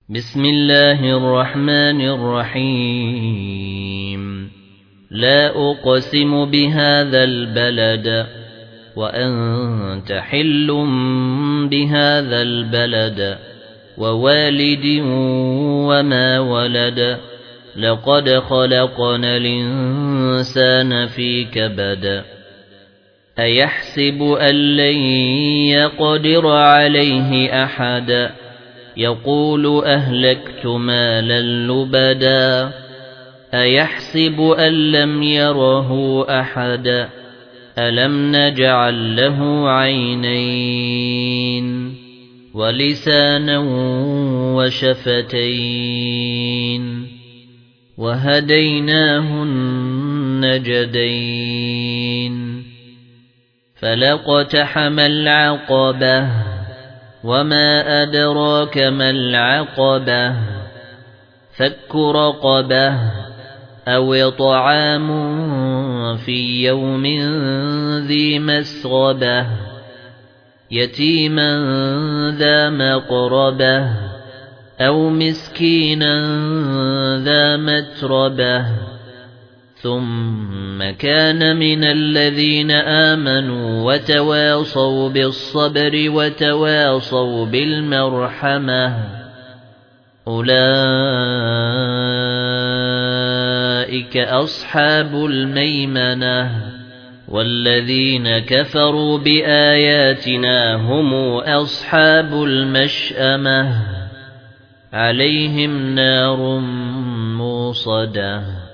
بسم الله الرحمن الرحيم لا أقسم بهذا البلد وأنت حل بهذا البلد ووالد وما ولد لقد خلقنا الإنسان في كبد أيحسب أن لن يقدر عليه أحد يقول أهلكت مالا لبدا أيحسب أن لم يره أحد ألم نجعل له عينين ولسانا وشفتين وهديناه النجدين فلاقتحم العقبة وما أدراك ما العقبة فك رقبة أو طعام في يوم ذي مسغبة يتيما ذا مقربة أو مسكينا ذا متربة ثم كان من الذين آمنوا وتواصوا بالصبر وتواصوا بالمرحمة أولئك أصحاب الميمنة والذين كفروا بآياتنا هم أصحاب المشأمة عليهم نار موصدة